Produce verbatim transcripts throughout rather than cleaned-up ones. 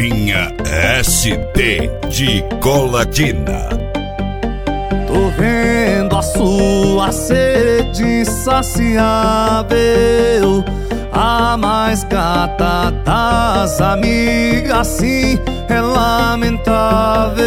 Paredinha S D de Colatina. Tô vendo a sua sede insaciável, a mais gata das amigas, sim, é lamentável.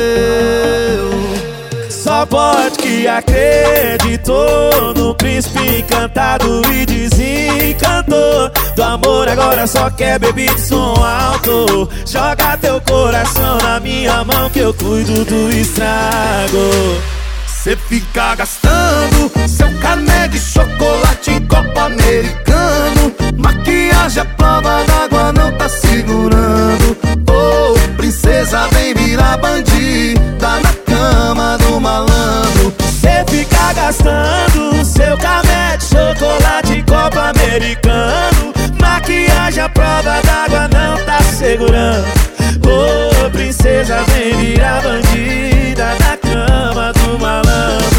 Só pode que acreditou no príncipe encantado e desencantou. Do amor agora só quer bebida e som alto. Joga teu coração na minha mão que eu cuido do estrago. Cê fica gastando seu cané de chocolate em copo americano. Maquiagem à prova d'água não tá segurando. Ô, oh, princesa, vem virar bandida na cama do malandro. Cê fica gastando seu cané de chocolate em copo americano. Maquiagem à prova d'água não tá segurando. Ô, oh, princesa, vem virar bandida na cama do malandro.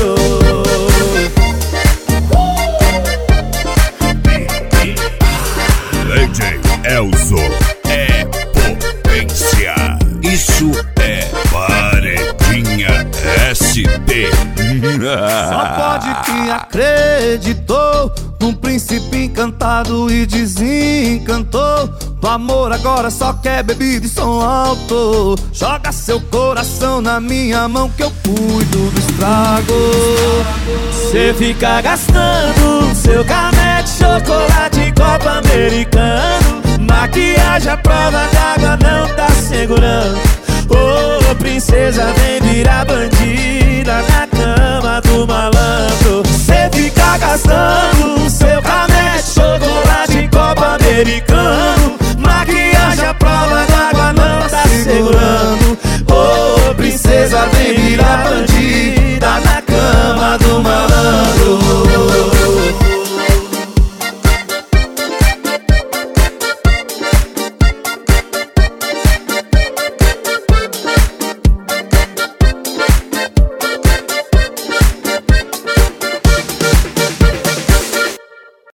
D J Elzo é potência. Isso é Paredinha S D. Só pode que acreditou num príncipe encantado e desencantou. Do amor agora só quer bebida e som alto. Joga seu coração na minha mão que eu cuido do estrago. Cê fica gastando seu cané de chocolate em copo americano. Maquiagem à prova d'água não tá segurando. Ô, oh, princesa, vem virar bandida na cama do malandro. Cê fica gastando seu cané de chocolate em copo americano. Maquiagem à prova d'água não tá segurando. Ô, oh, princesa, vem virar bandida